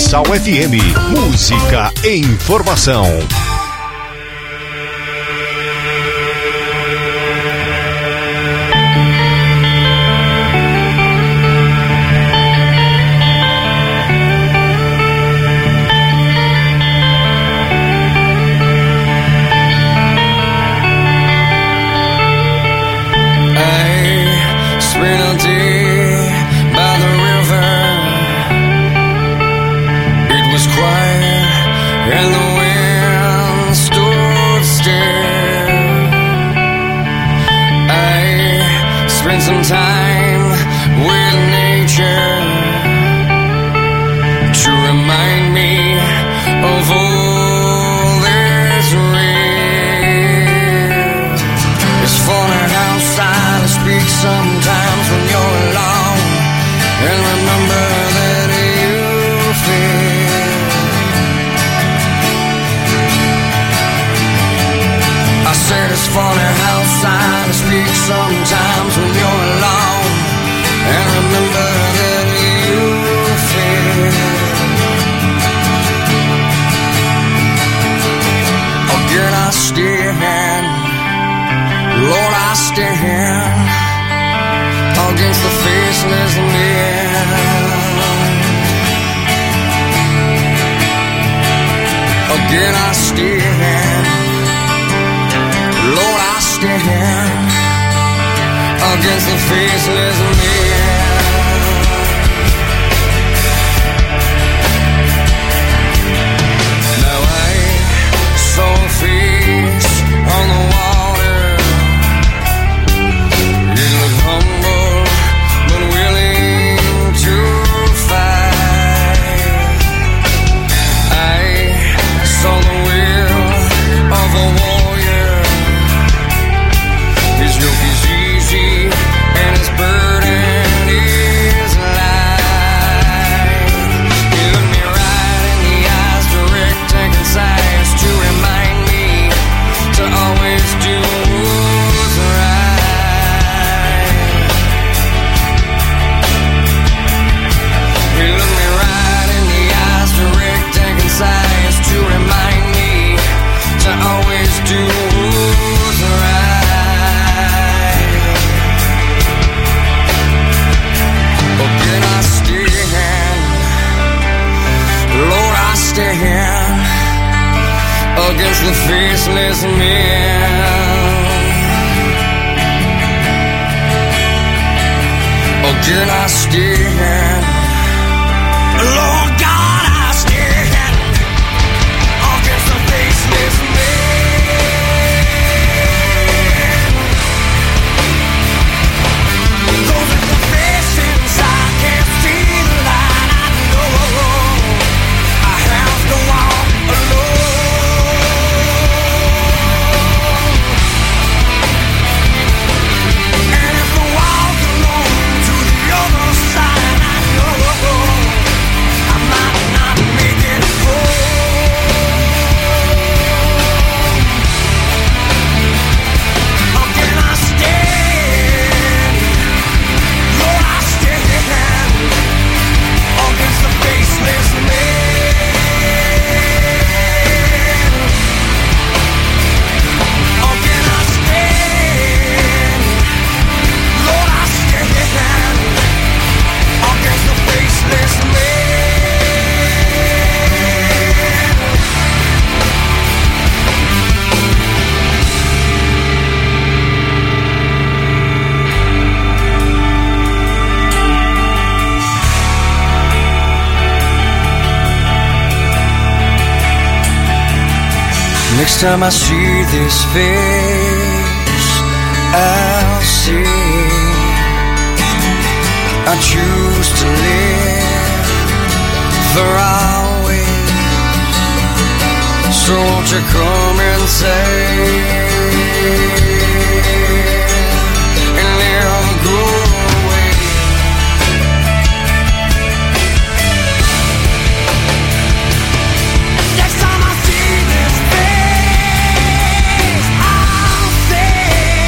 Universal FM, música e informação. Some time with nature to remind me of all that's real. It's funny how silence speaks sometimes when you're alone, and remember that you feel. I said it's funny how silence speaks sometimes when you're alone, and remember that you feel. Again I stand, Lord I stand, against the faceless man. Again I stand, Lord I stand, against the faceless man. Now I saw a face on the water. It looked humble but willing to fight. I saw the will of a warrior. His yoke is easy and his burden is light. He looked me right in the eyes, direct, taking sides to remind me to always do what's right. He looked me right in the eyes, direct, taking sides to remind me to always do what's right. Again I stand, Lord I stand, against the faceless man. Again I stand, Lord God I stand, against the faceless man. Those are the faces I can't see the light. I know I have to walk alone. And if I walk alone to the other side, I know I might not make it home. Again I stand, Lord I stand, against the faceless man. Again I stand, Lord I stand, against the faceless man. Next time I see this face, I'll see I choose to live for always. So won't you come and say, and never go away. Next time I see this face, I'll say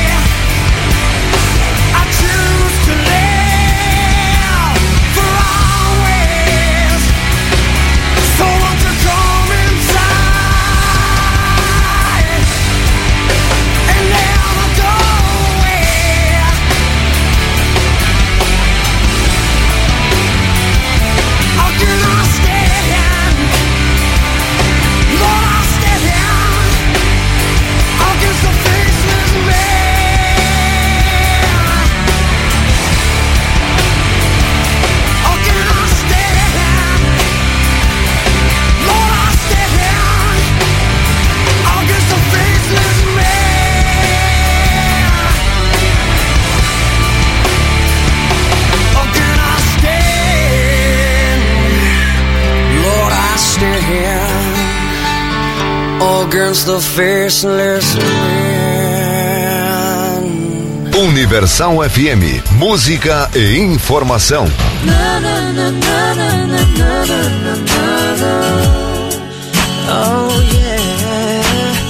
I choose to live for always. against the faceless man. Universal FM, música e informação. Oh yeah.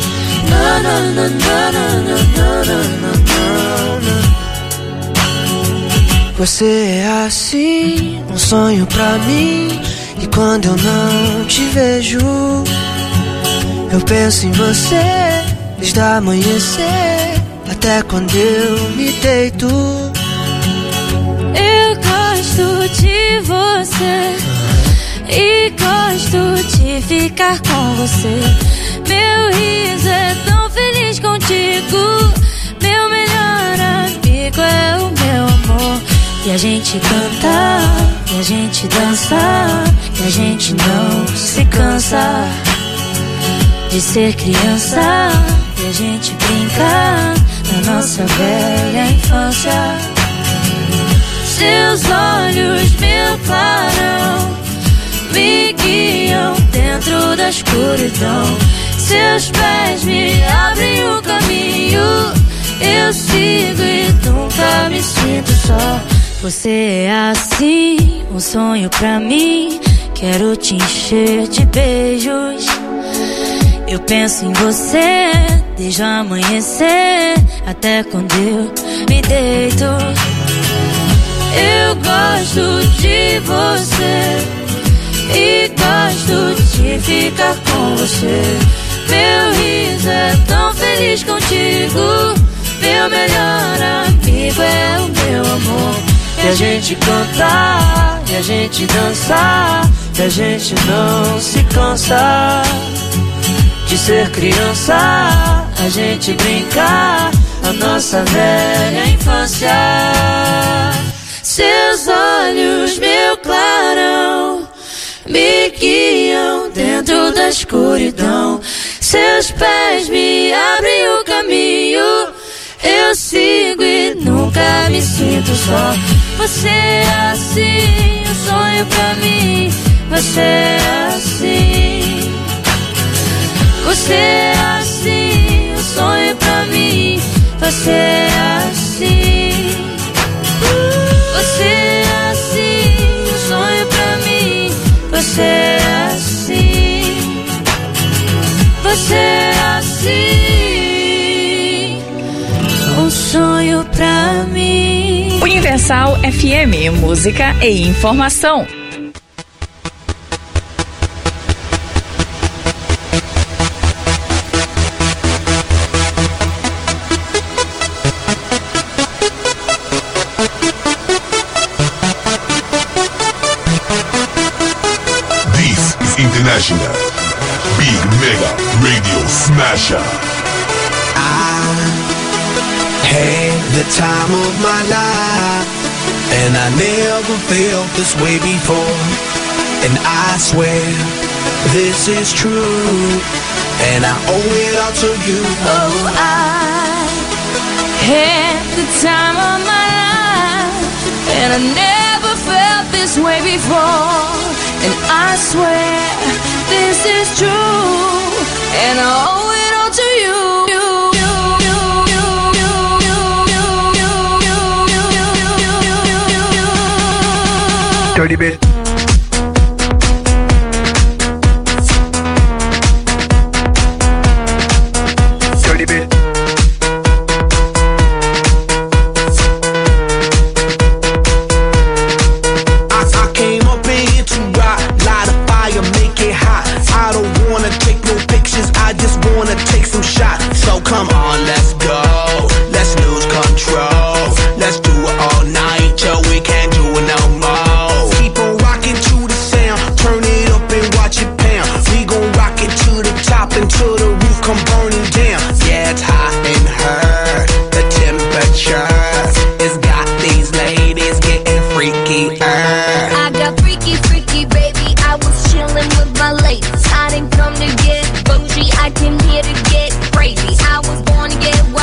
Você é assim, um sonho pra mim. E quando eu não te vejo, eu penso em você desde amanhecer até quando eu me deito. Eu gosto de você e gosto de ficar com você. Meu riso é tão feliz contigo. Meu melhor amigo é o meu amor. E a gente canta, e a gente dança, e a gente não se cansa de ser criança. E a gente brinca na nossa velha infância. Seus olhos, meu clarão, me guiam dentro da escuridão. Seus pés me abrem o caminho. Eu sigo e nunca me sinto só. Você é assim, um sonho pra mim. Quero te encher de beijos. Eu penso em você desde o amanhecer até quando eu me deito. Eu gosto de você e gosto de ficar com você. Meu riso é tão feliz contigo. Meu melhor amigo é o meu amor. E a gente canta, e a gente dança, e a gente não se cansa de ser criança. A gente brinca a nossa velha infância. Seus olhos, meu clarão, me guiam dentro da escuridão. Seus pés me abrem o caminho. Eu sigo e nunca me sinto só. Você é assim, um sonho pra mim. Você é assim. Você é assim, um sonho pra mim. Você é assim. Você é assim, um sonho pra mim. Você é assim. Você é assim, um sonho pra mim. Universal FM, música e informação. This is International Big Mega Radio Smasher. Had the time of my life, and I never felt this way before. And I swear this is true, and I owe it all to you. Oh, I had the time of my life, and I never felt this way before. And I swear this is true, and I owe it all to you. Dirty bit. Dirty bit. I came up in here to rock, light a fire, make it hot. I don't wanna take no pictures, I just wanna take some shots. So come on, let's go, let's lose control. Let's do it all night till we can't do it no more. Keep on rocking to the sound, turn it up and watch it pound. We gon' rock it to the top until the roof come burning down. Yeah, it's hot in her, the temperature has got these ladies getting freaky. I got freaky, freaky, baby. I was chillin' with my ladies. I didn't come to get bougie, I came here to get crazy. I was born to get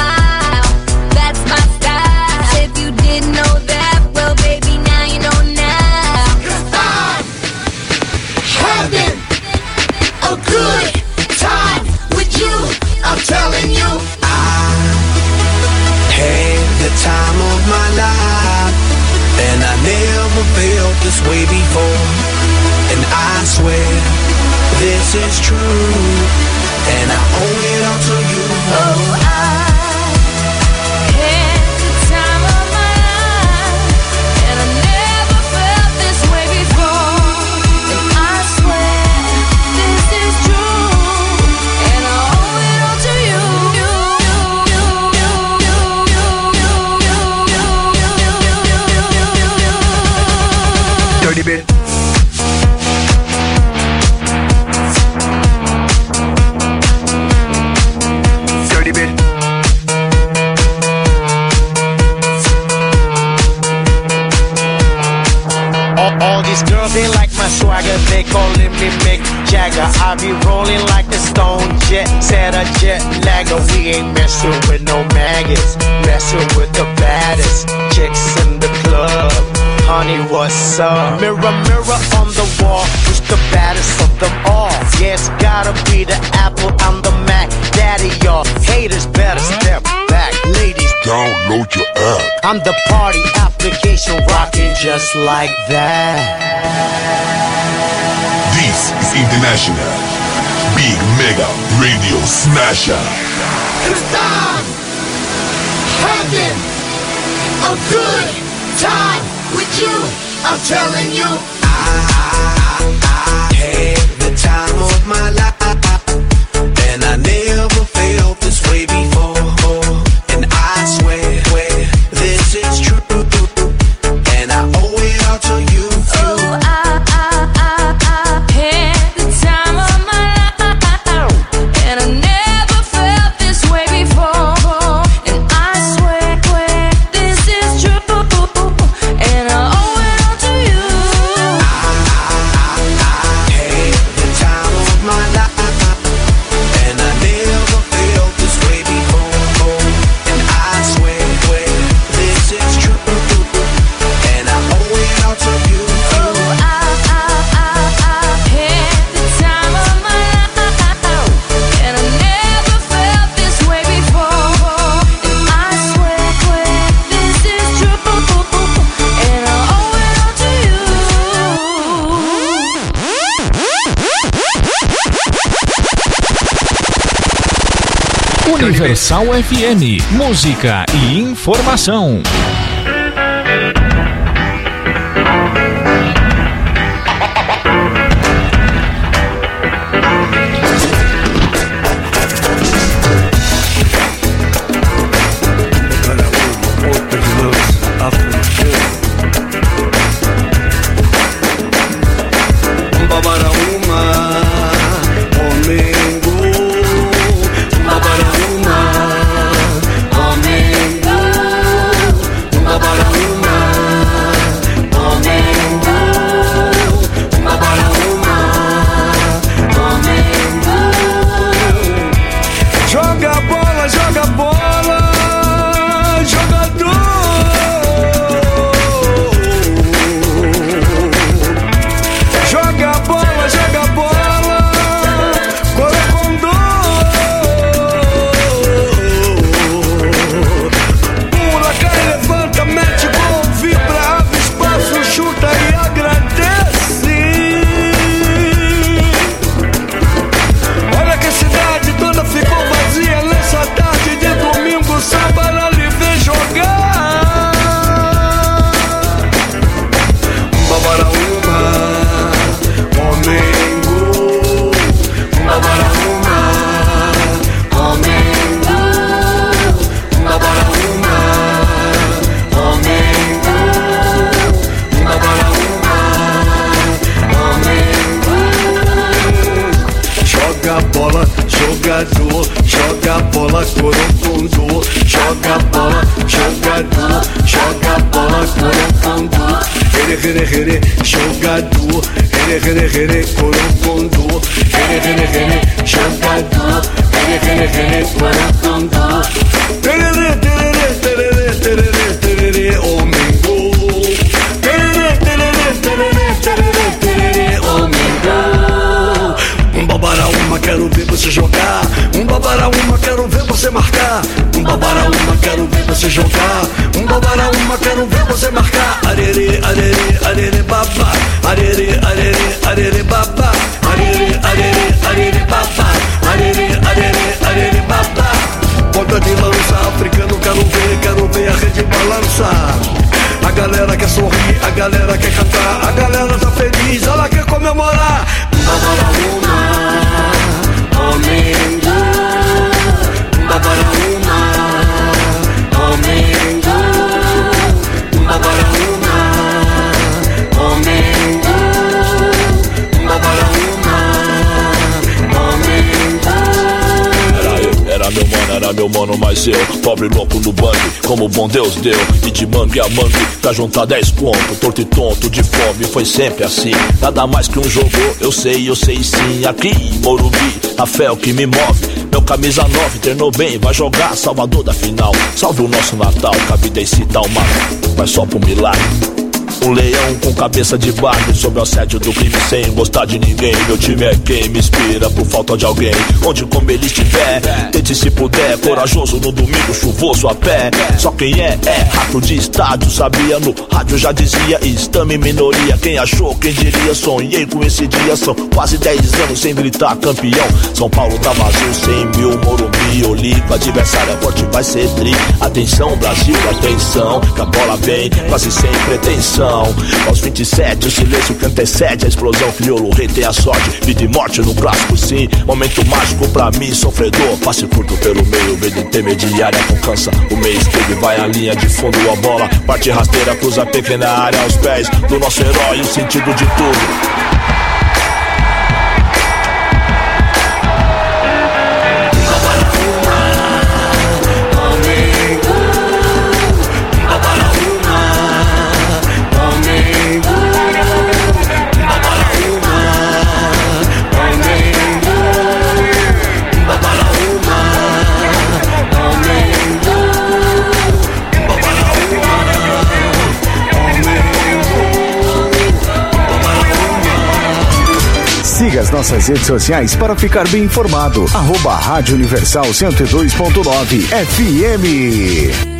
is true, and I owe it all to you. Oh, I had the time of my life, and I never felt this way before. And I swear this is true, and I owe it all to you. Dirty bit. Dirty bit. All these girls, they like my swagger. They calling me Mick Jagger. I be rolling like the Stone Jet. Said a jet lagger. We ain't messing with no maggots. Messing with the baddest chicks in the club. Honey, what's up? Mirror, mirror on the wall, who's the baddest of them all? Yeah, it's gotta be the Apple, I'm the Mac. Daddy, y'all haters better step back. Ladies, Download your app. I'm the party application rocking just like that. This is International Big Mega Radio Smasher. Cause I'm having a good time with you. I'm telling you, I had the time of my life, and I never felt this way before. And I swear this is true, and I owe it all to you. Oh, I had the time of my life, and I never felt this way before. And I swear this is true, and I owe it all to you. I had the time of my life, and I never felt this way before. And I swear this is true, and I owe it all to you. Oh, I had the time of my life, and I never felt this way before. And I swear this is true, and I owe it all to you. Universal FM, música e informação. joga bola, corocondô, joga bola, jogador, joga bola, corocondô, here, jogador, here, corocondô, here, jogador, here, corocondô, tererê, homem gol, tererê, homem gol. Babaraúma, quero ver você jogar. Babaraúma, quero ver você marcar. Babaraúma, quero ver você jogar. Babaraúma, quero ver você marcar. Arerê, babá. Arerê, babá. Arerê, dinheiro, mas eu, pobre louco no bang, como o bom Deus deu. E de mangue a mangue, pra juntar 10 conto, torto e tonto de fome, foi sempre assim. Nada mais que um jogo, eu sei sim. Aqui em Morumbi, a fé é o que me move. Meu camisa 9 treinou bem, vai jogar Salvador da final. Salve o nosso Natal, cavidência e tal, mas só pro milagre. Um leão com cabeça de barco, sob o assédio do crime sem gostar de ninguém. Meu time é quem me inspira por falta de alguém. Onde como ele estiver, tente se puder. Corajoso no domingo, chuvoso a pé. Só quem é rato de estádio. Sabia no rádio, já dizia, estamos em minoria. Quem achou, quem diria, sonhei com esse dia. São quase 10 anos sem gritar campeão. São Paulo tá vazio, 100 mil, Morumbi, Olímpico, adversário é forte, vai ser tri. Atenção Brasil, atenção, que a bola vem quase sem pretensão. Aos 27, o silêncio canta excede. A explosão criou o rei, tem a sorte. Vida e morte no clássico, sim. Momento mágico pra mim, sofredor. Passe curto pelo meio, vez intermediária com cansa. O meio esquerdo vai a linha de fundo. A bola parte rasteira, cruza a pequena área aos pés do nosso herói, o sentido de tudo. Siga as nossas redes sociais para ficar bem informado. @Rádio Universal 102.9 FM.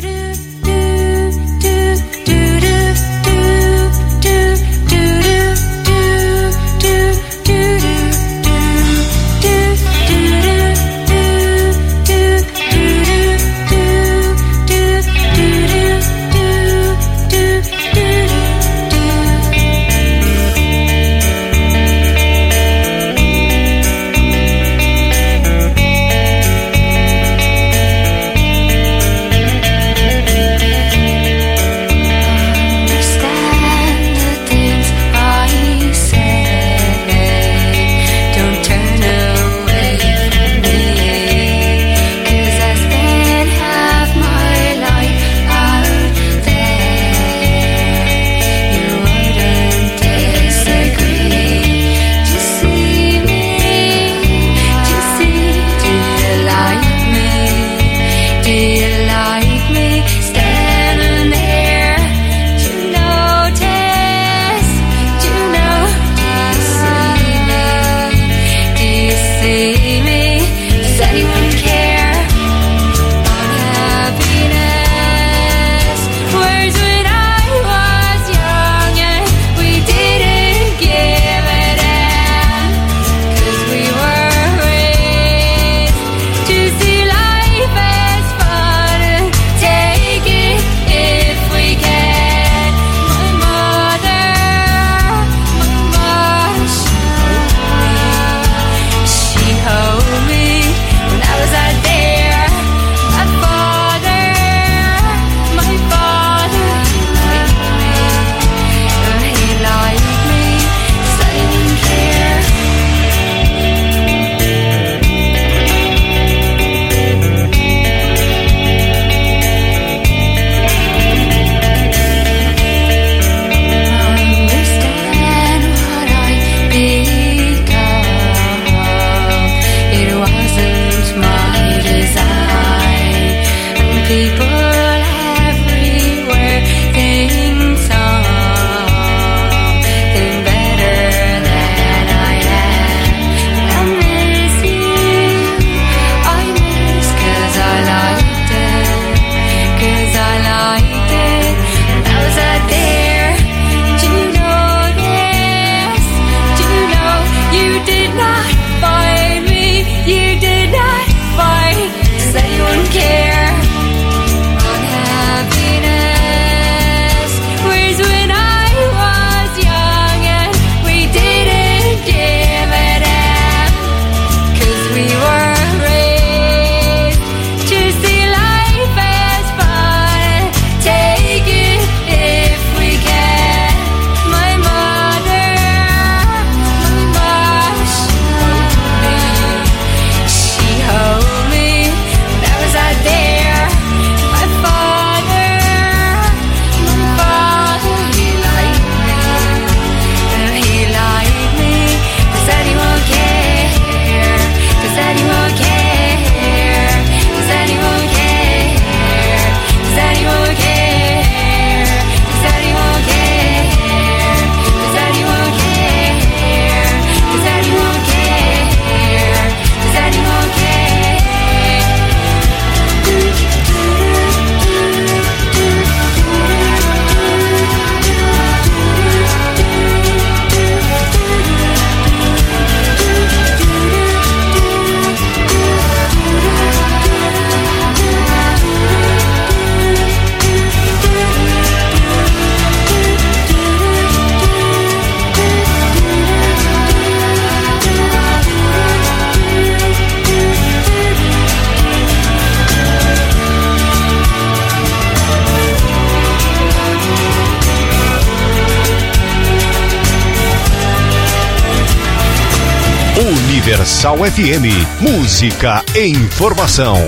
Universal FM, música e informação.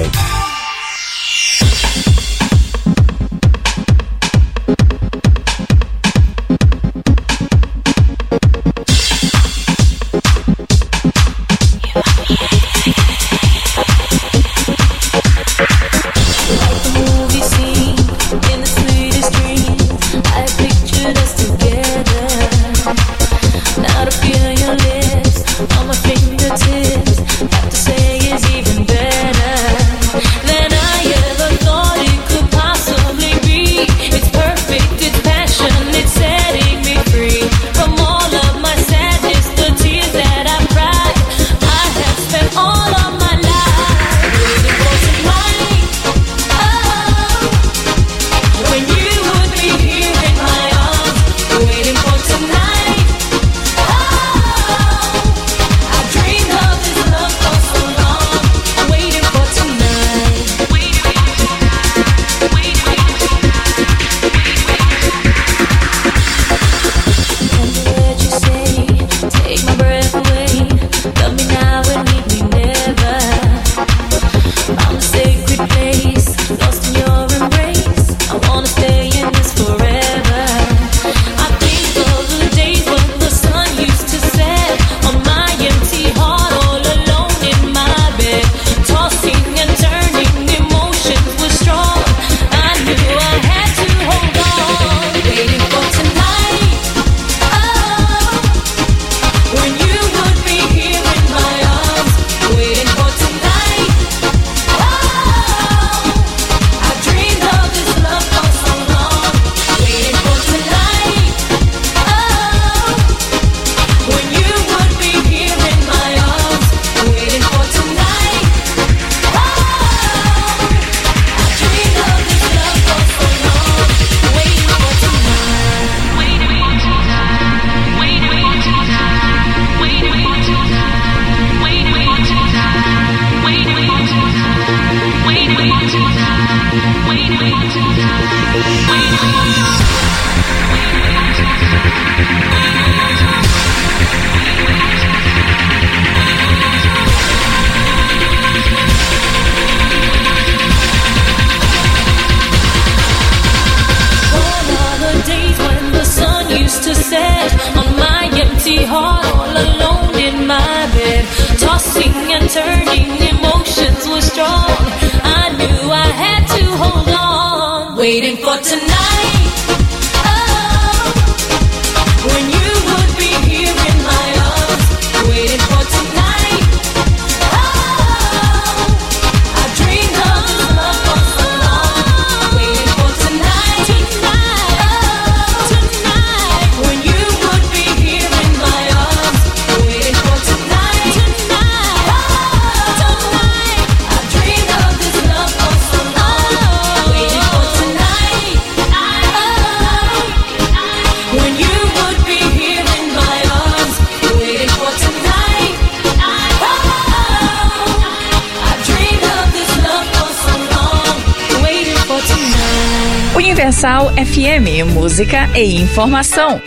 Universal FM, música e informação.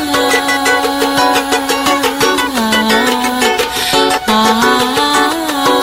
Ah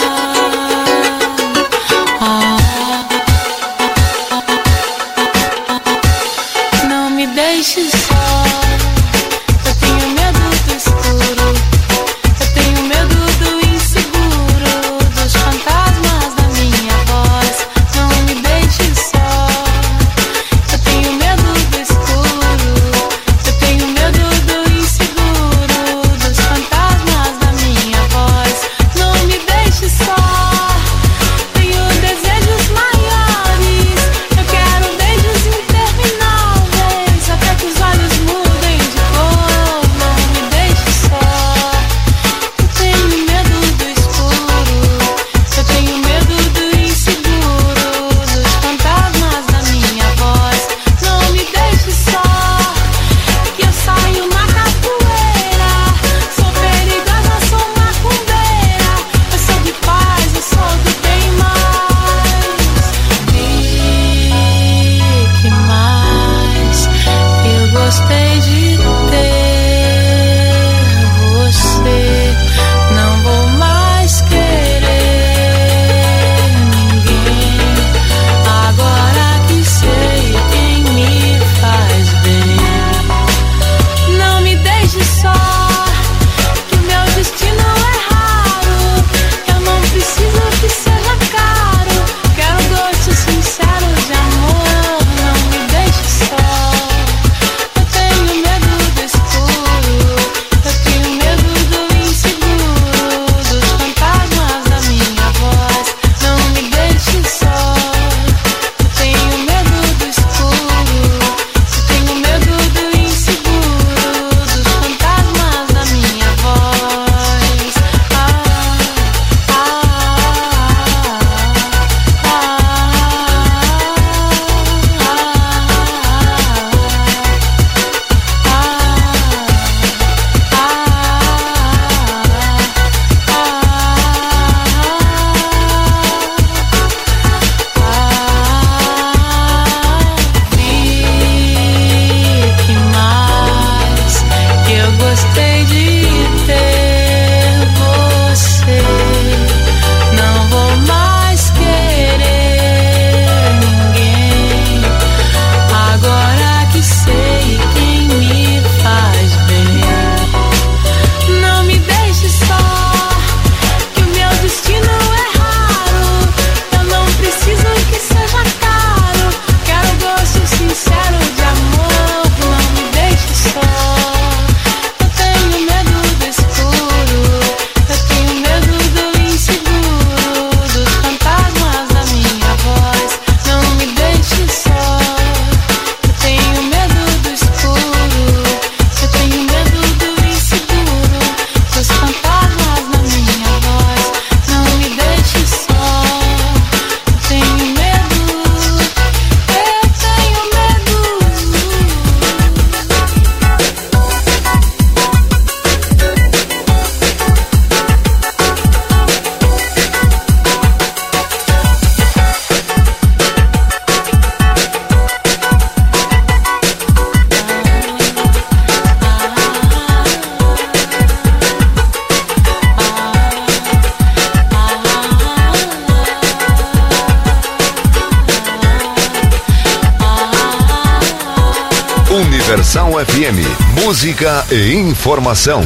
Universal FM, música e informação.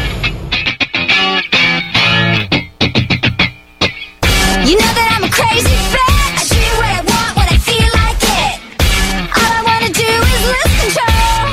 You know that I'm a crazy bitch. I do what I want when I feel like it. All I wanna do is lose control.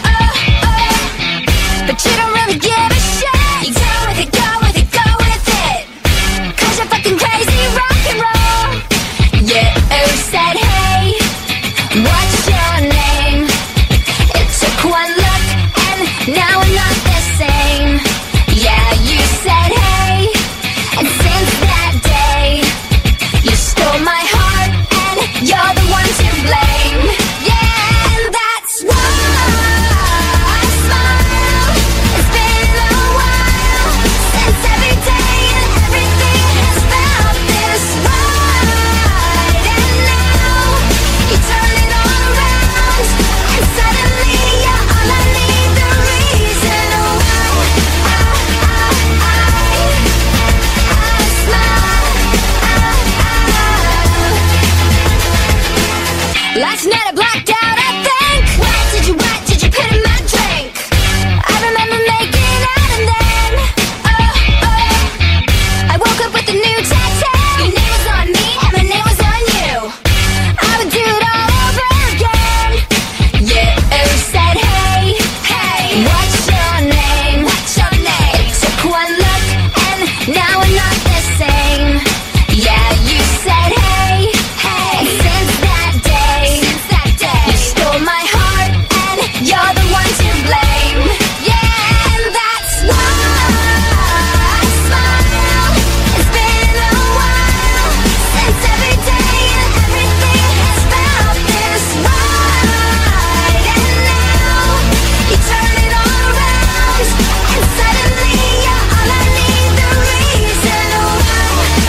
But you don't really give a shit. You go with it, go with it, go with it. 'Cause you're fucking crazy rock and roll. You said, hey, what's your name? It took one look and now we're not the same. Yeah, you said, hey, and since that day you stole my heart and you're the one to blame. Yeah, and that's why I smile. It's been a while since every day and everything has felt this right. And now you turn it all around and suddenly you're all I need. The reason why I smile. Last night I blacked out, I think. What did you put in my drink? I remember making out and then I woke up with a new tattoo. Your name was on me and my name was on you. I would do it all over again. You said, hey, what's your name? What's your name? It took one look and now we're not the same. Yeah, you said, hey, and since that day you stole my heart and you're the one to blame. Yeah, and that's why I smile. It's been a while since every day and everything has felt this right. And now you turn it all around and suddenly you're all I need. The reason why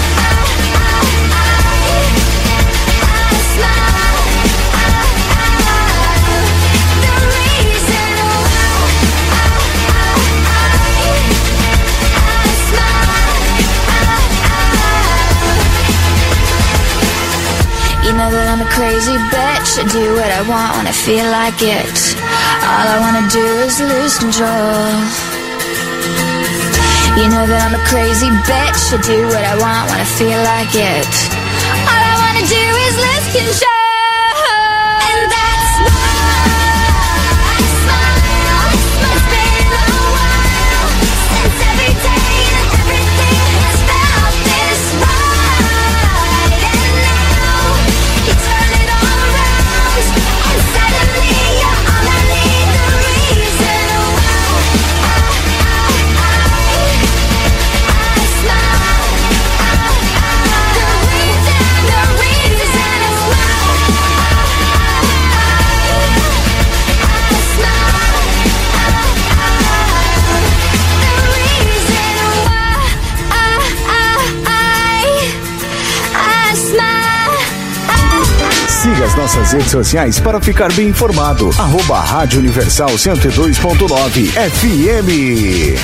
I smile. The reason why I smile. You know that I'm a crazy bitch. I do what I want when I feel like it. All I wanna do is lose control. You know that I'm a crazy bitch. I do what I want when I feel like it. All I wanna do is lose control. And that's why I smile. It's been a while since every day and everything has felt this right. And now you turn it all around and suddenly you're all I need. The reason why I smile. The reason is why I smile. The reason why I smile. Siga as nossas redes sociais para ficar bem informado. Rádio Universal 102.9 FM.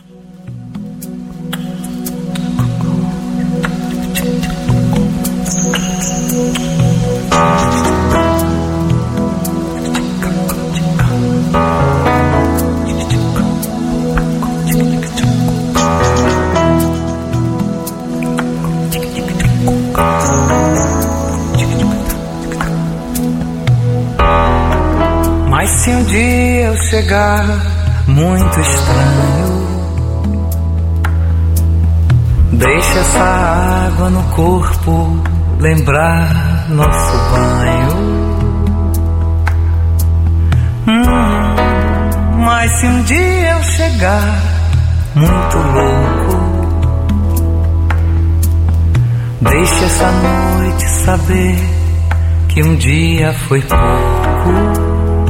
Mas se um dia eu chegar muito estranho, deixa essa água no corpo lembrar nosso banho. Mas se um dia eu chegar muito louco, deixa essa noite saber que um dia foi pouco.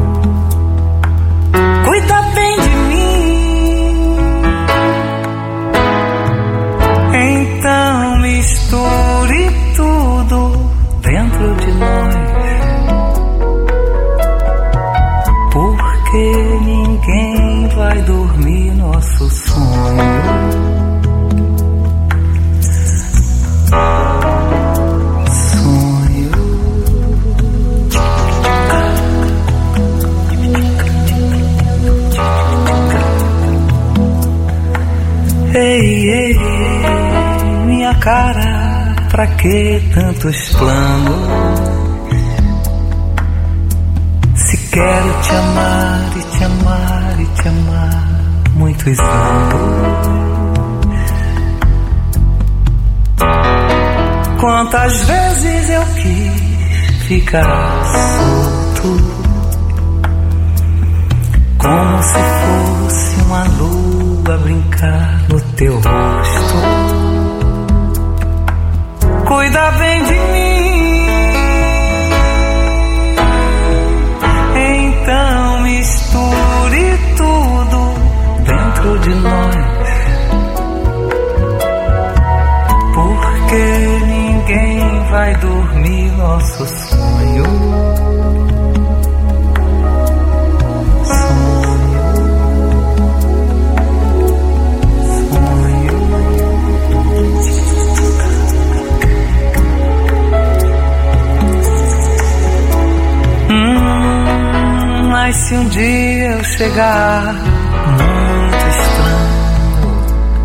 Cuida bem de mim, então misture tudo dentro de nós, porque ninguém vai dormir nosso sonho. Ei, ei, minha cara, pra que tantos planos? Se quero te amar e te amar e te amar muitos anos. Quantas vezes eu quis ficar solto, como se fosse uma lua brincar no teu rosto. Cuida bem de mim, então misture tudo dentro de nós, porque ninguém vai dormir nosso sonho. Mas se um dia eu chegar muito estranho,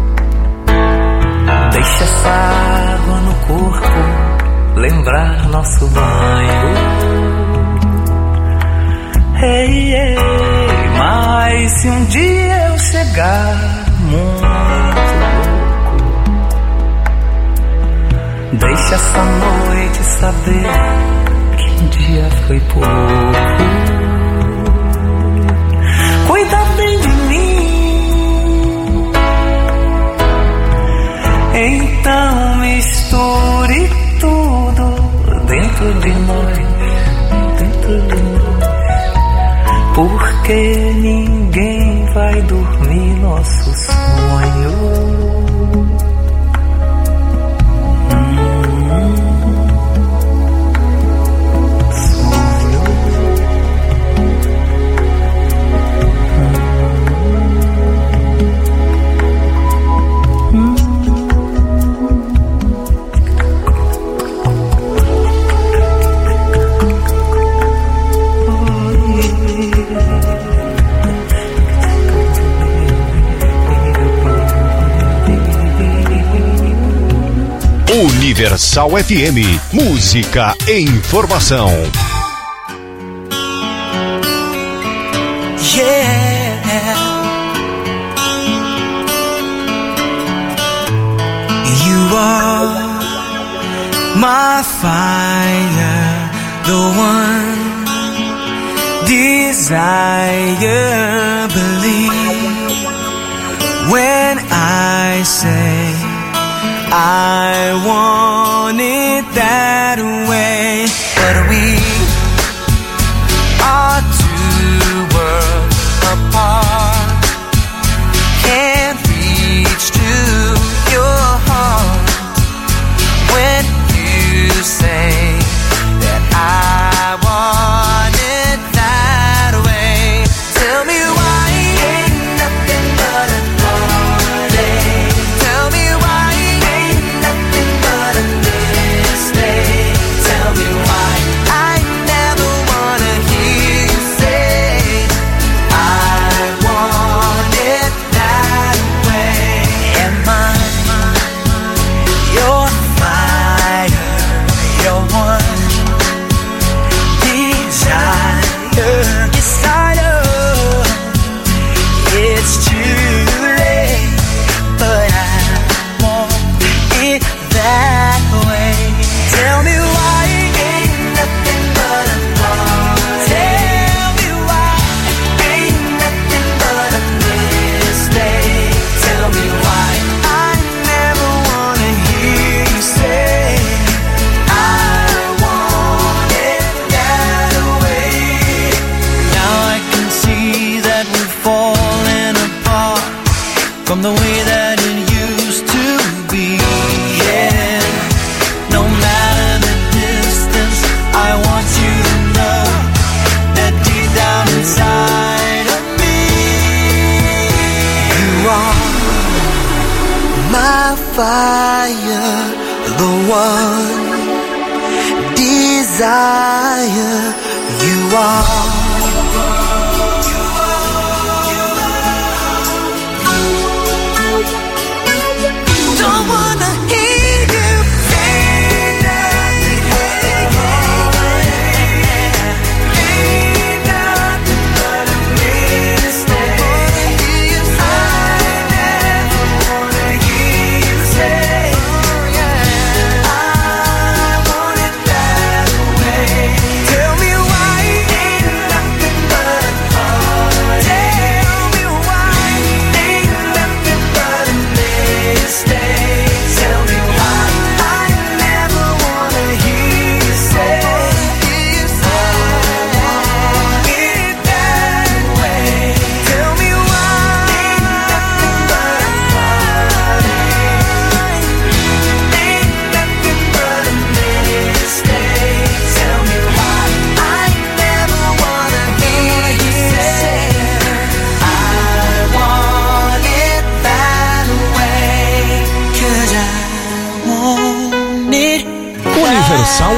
deixa essa água no corpo lembrar nosso banho. Ei, ei, mas se um dia eu chegar muito louco, deixa essa noite saber que um dia foi pouco. Cuida bem de mim, então misture tudo dentro de nós, porque ninguém vai dormir nosso sonho. Universal FM, música e informação. Yeah, you are my fire, the one desire. Believe when I say I want it that way, but we are two worlds apart. Can't reach to your heart when you say that I want it that way. Tell me why ain't nothing but a heartache. Tell me why ain't nothing but a mistake. Tell me why I never wanna hear you say I want it that way. Am I your fire, your one desire? Yes, I know it's too late, but I want it that way. Tell me why ain't nothing but a heart. Tell me why ain't nothing but a mistake. Tell me why I never wanna hear you say I want it that way. Now I can see that we've fallen apart from the way that it used to be. Yeah, no matter the distance, I want you to know that deep down inside of me, you are my fire, the one desire. You are.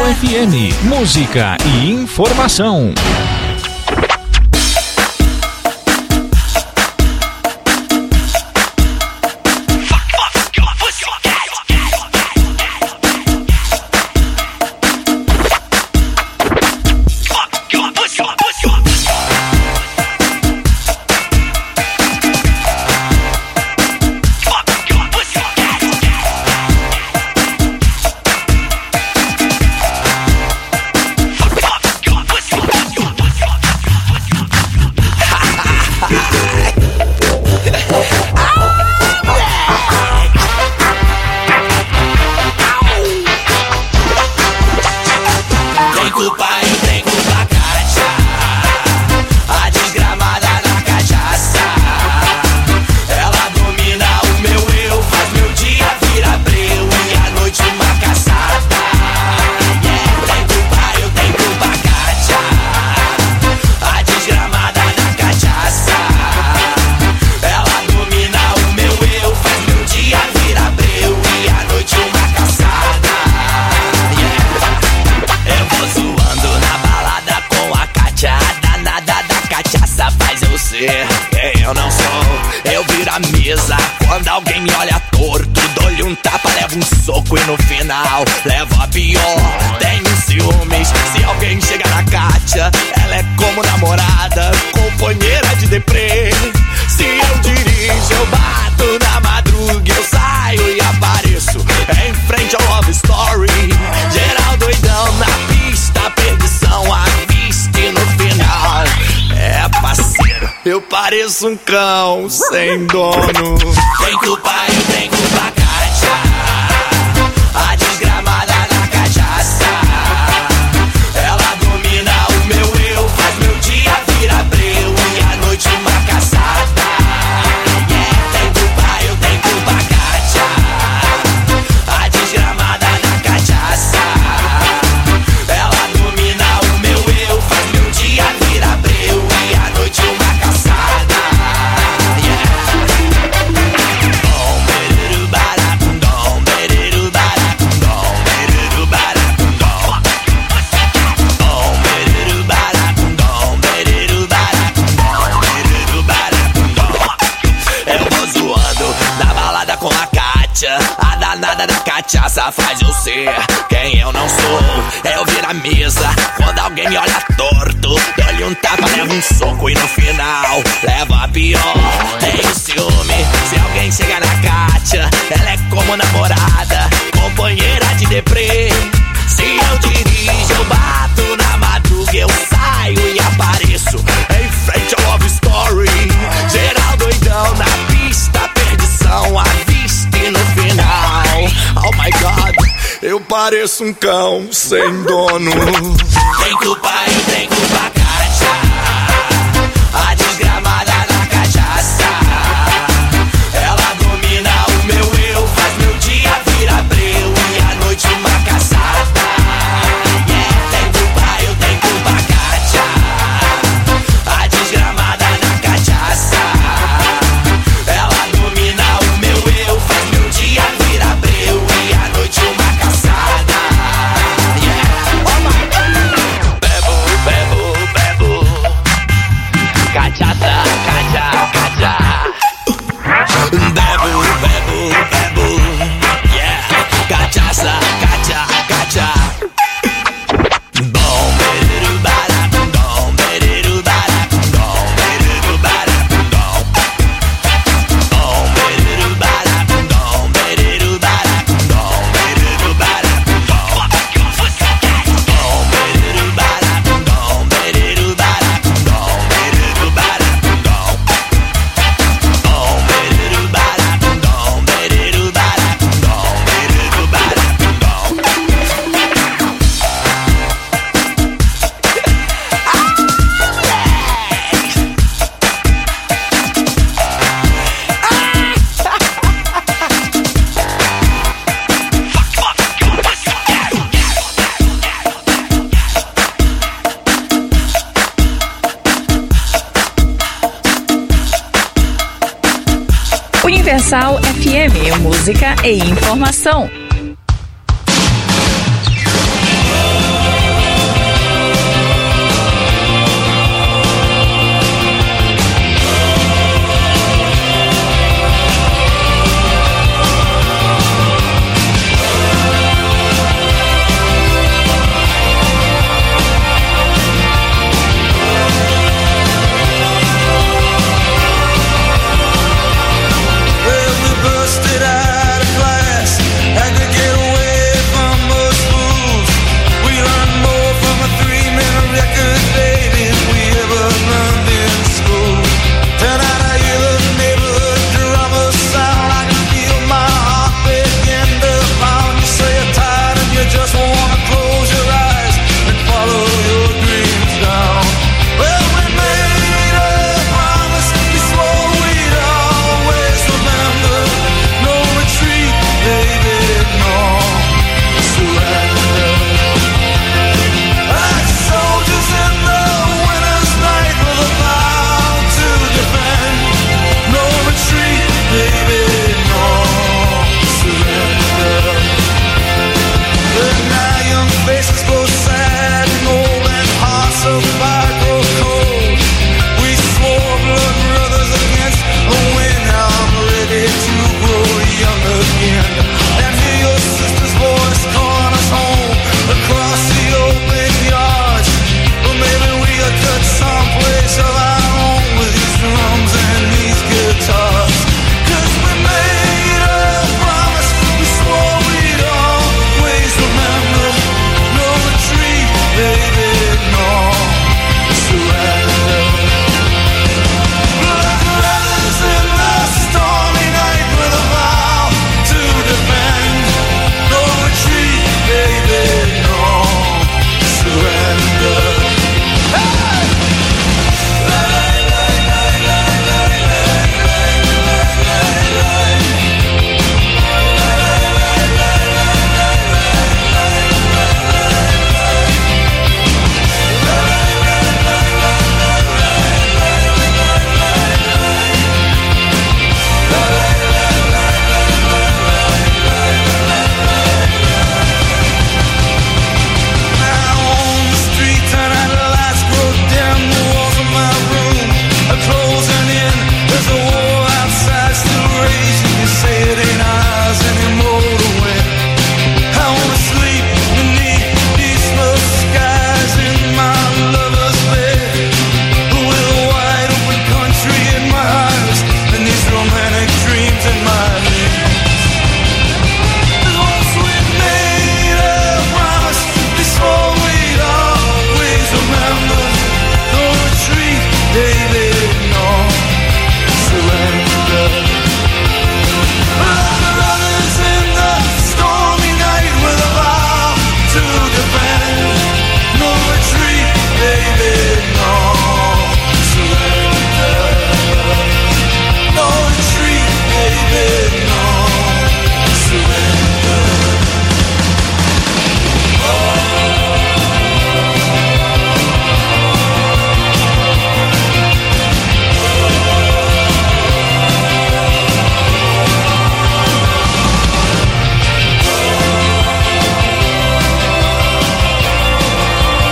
FM, música e informação. Eu não sou, eu viro a mesa. Quando alguém me olha torto, dou-lhe um tapa, levo um soco e no final levo a pior. Tenho ciúmes, se alguém chegar na Kátia, ela é como namorada, companheira de deprê. Se eu dirijo, eu bato na madruga, eu saio e apareço em frente ao Love Story. Geral doidão na pista, perdição à vista e no final é parceiro, eu pareço um cão sem dono. Tem culpa e tem culpa Kátia, a desgramada da cachaça. Ela domina o meu eu, faz meu dia virar breu e a noite uma caçada. Tem culpa, eu tenho culpa Kátia, a desgramada da cachaça. Ela domina o meu eu, faz meu dia virar breu e a noite uma caçada. A danada da cachaça faz eu ser quem eu não sou. Eu viro a mesa quando alguém me olha torto, dou-lhe um tapa, levo um soco e no final levo a pior. Tenho ciúme, se alguém chegar na Kátia, ela é como namorada, companheira de deprê. Se eu dirijo, eu bato na madruga, eu saio e apareço em frente ao Love Story. Geral doidão na pista, perdição à vista e no final, oh my God, eu pareço um cão sem dono. Tem culpa e tem culpa Kátia, a desgramada da cachaça. Ela domina o meu eu, faz meu dia virar breu e a noite uma caçada. Tem culpa, eu tenho culpa Kátia, a desgramada da cachaça. Ela domina o meu eu, faz meu dia virar breu e a noite uma caçada. Oh my God. Bebo, bebo, bebo, cachaça, cacha, cacha. Bebo, bebo, bebo, yeah, cachaça, cacha, cacha. Bom, beru, bara, bom, beru, bara, bom, beru, bara, bom. Bom, beru, bara, bom, beru, bara, bom, beru, bara, bom. Bom, beru, bara, bom, beru, bara, bom, beru, bara, bom. Bom, beru, bara, bom, beru, bara, bom, beru, bara, bom. Universal FM, música e informação.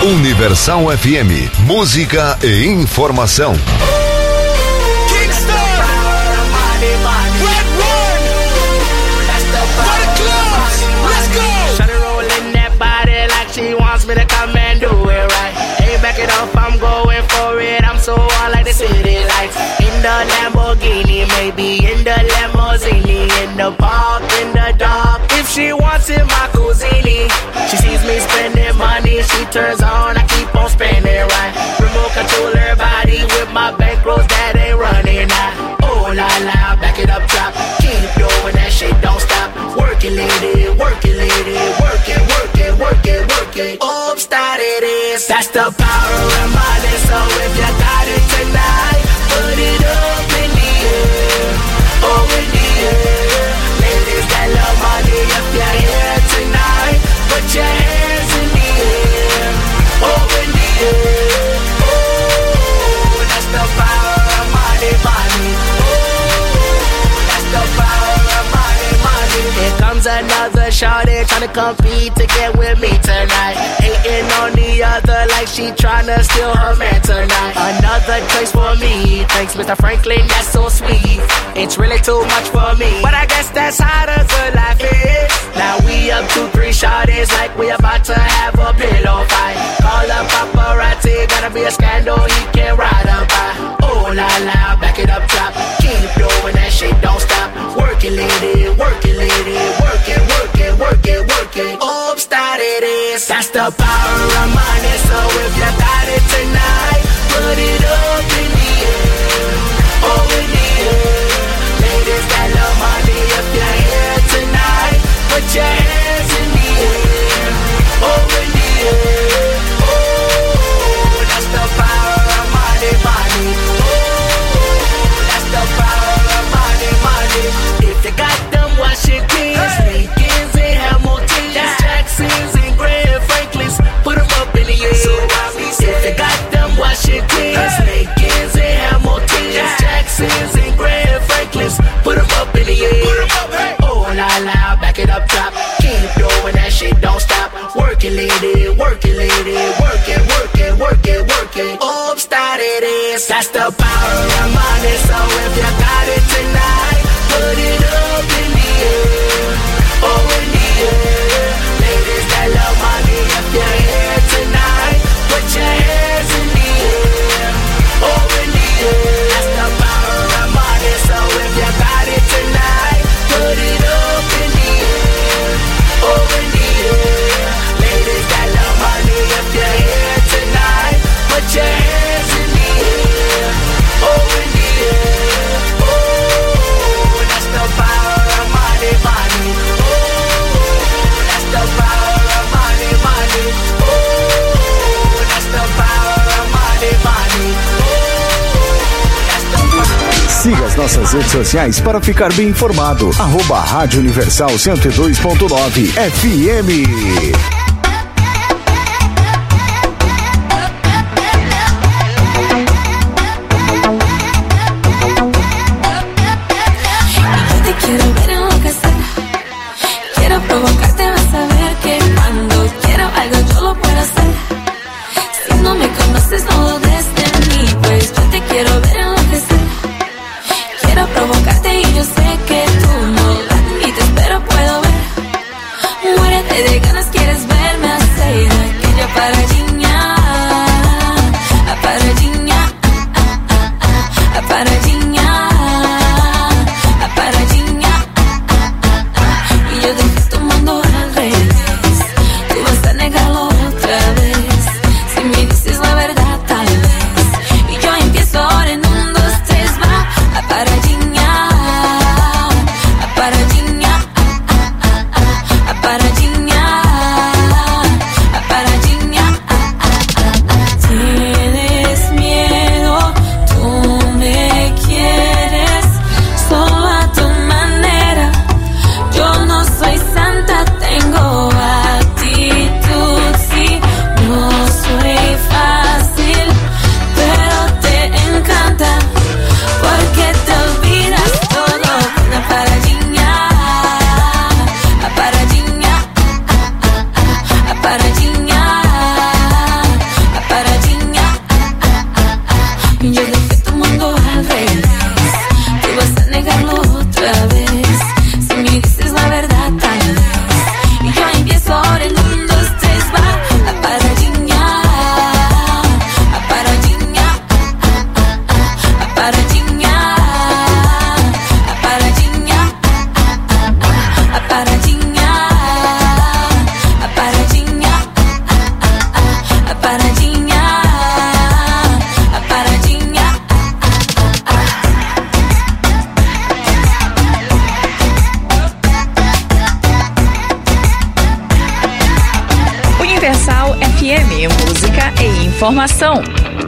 Universal FM, música e informação. She wants me to come and do it right. Ain't back it up, I'm going for it. I'm so on like the city lights. In the Lamborghini, maybe in the limousine, in the park, in the dark. If she wants it, my cousine. She sees me spending money, she turns on, I keep on spending right. Remote control her body with my bankrolls that ain't running out. Oh la la, back it up top. Keep doing that shit, don't stop. Work it, lady, work it, lady. Work it, work it, work it, work it. Oh, started it. That's the power of money. So if you got it tonight, put it up in the air. Oh, in the air. Ladies that love money, if you're here tonight, put your hands in the air. Oh, in the air. Oh, that's the power of money, money. That's the power of money, money. Here comes another shawty tryna compete to get with me tonight. Hating on the other like she tryna steal her man tonight. Another choice for me. Thanks, Mr. Franklin, that's so sweet. It's really too much for me, but I guess that's how the good life is. Now we up 2-3 shawties like we about to have a pillow fight. Call up paparazzi, gotta be a scandal he can't ride up by. Oh la la, back it up top. Keep doing that shit, don't stop. Work it, lady, work it, lady. Work it, work it, work it, work it. Oh, started it. That's the power of money. So if you got it tonight, put it up in the air. Oh, in the air. Ladies that love money, if you're here tonight, put your hands in the air. Oh, in the air. Oh, that's the power of money, money. Oh, that's the power of money, money. If you got them Washingtons, Lincolns and Hamiltons, Jacksons and Grand Franklins, put them up in the air. If you got them Washingtons, Lincolns and Hamiltons, Jacksons and Grand Franklins, put them up in the air. Oh la la, back it up top. Keep doing that shit, don't stop. Work it, lady, work it, lady. Work it, work it, work it, work it. Oh, started it. That's the power of money. So if you got it tonight, put it up in the air. Oh, in the air. Ladies that love money, if you're here tonight, put your hands in the air. Oh, in the air. That's the power of money. So if you got it tonight, put it up in the air. Oh, in the air. Ladies that love money, if you're here tonight, put your hands in the air. Oh, in the air. Oh, that's the power of money, money. Oh, that's the power of money, money. Oh, that's the power of money, money. Oh, that's the power. Siga as nossas redes sociais para ficar bem informado. Rádio Universal 102.9 FM. Quiero ver enloquecer, quiero provocarte, vas a ver que cuando quiero algo yo lo puedo hacer. Si no me conoces no dudes de mí, pues yo te quiero ver enloquecer. Quiero provocarte y yo sé que tú no ni te espero, puedo ver. Muérete de ganas, quieres ver. informação.